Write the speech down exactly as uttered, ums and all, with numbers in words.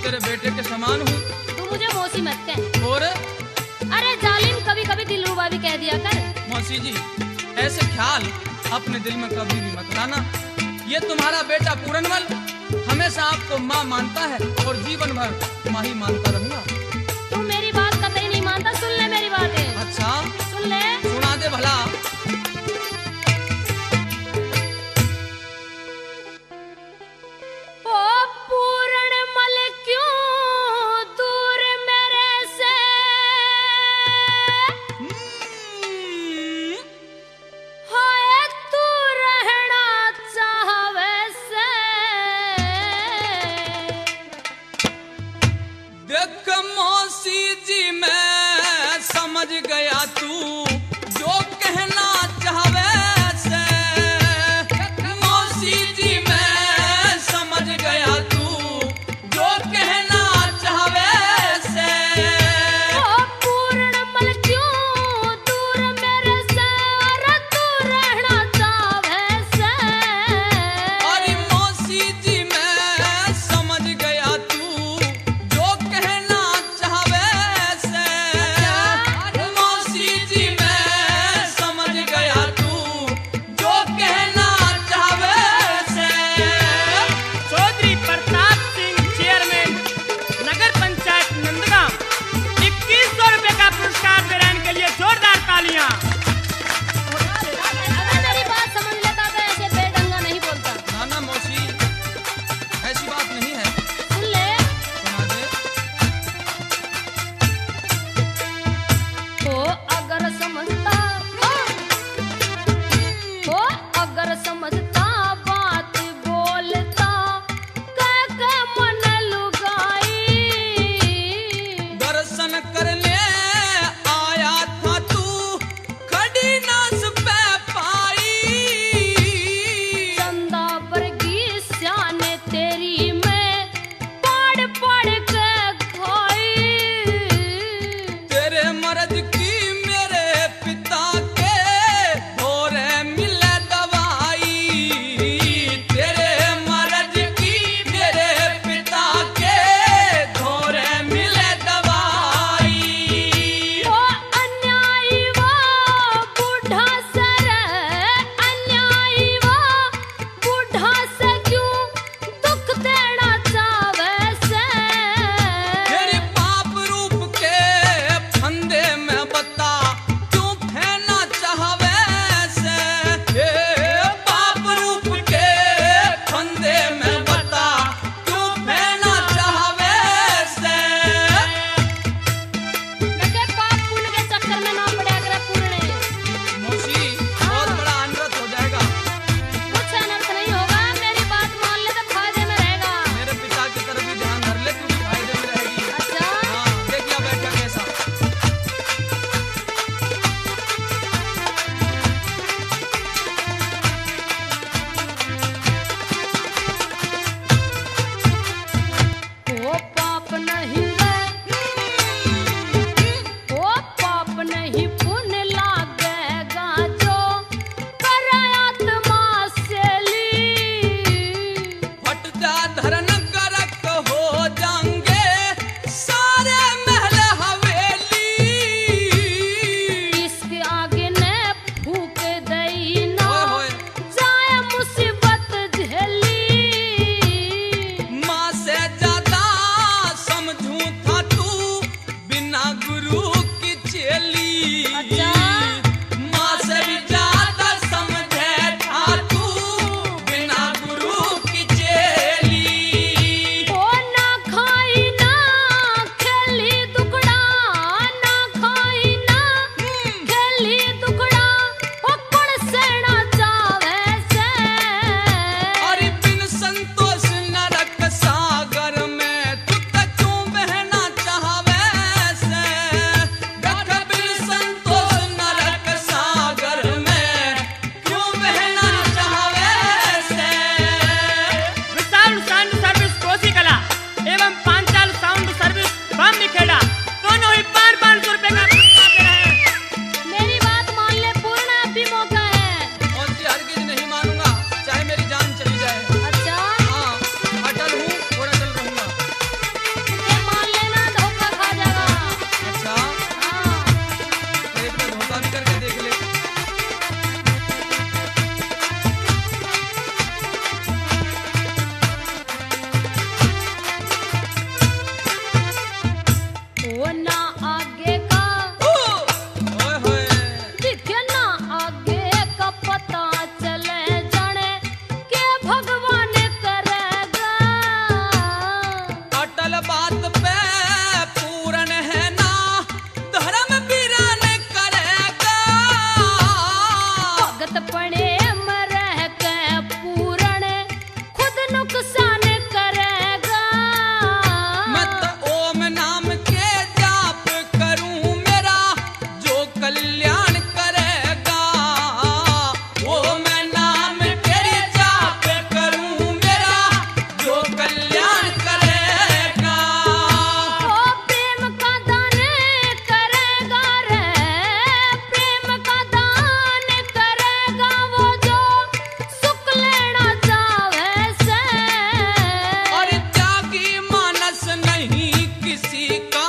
तेरे बेटे के समान हूँ। तू मुझे मौसी मत कह। और अरे जालिम, कभी कभी दिलरुबा भी कह दिया कर। मौसी जी, ऐसे ख्याल अपने दिल में कभी भी मत लाना। ये तुम्हारा बेटा पूरनमल हमेशा आपको माँ मानता है और जीवन भर माँ ही मानता रहूंगा। तू मेरी बात कतई नहीं मानता, सुन ले मेरी बातें। अच्छा सुन ले। सुना दे भला। ओ पूरनमल क्यों दूर मेरे से, हाय तू रहना चाहवे से। देख मौसी जी मैं समझ गया तू जो कहना चाहवे से। मौसी जी मैं समझ गया तू जो कहना चाहवे से। ओ पूरनमल क्यों दूर मेरे से, अरे तू रहना चाहवे से। अरे मौसी जी मैं समझ गया तू जो कहना चाहवे से। मौसी जी मैं वो ना आगे का ओए होए दिखे ना आगे का पता चले जाने के भगवान करेगा। अटल बात पे पूर्ण है ना धर्म वीरान करेगा। भगत पड़े मरह के पूरण खुद नुकसान करेगा। मैं तो ओम नाम के जाप करूं मेरा जो कल्याण करेगा। ओम नाम के जाप करूं मेरा जो कल्याण करेगा। वो प्रेम का दान करेगा रे, प्रेम का दान करेगा वो जो सुख लेना चाहे से। और त्यागी मानस नहीं किसी का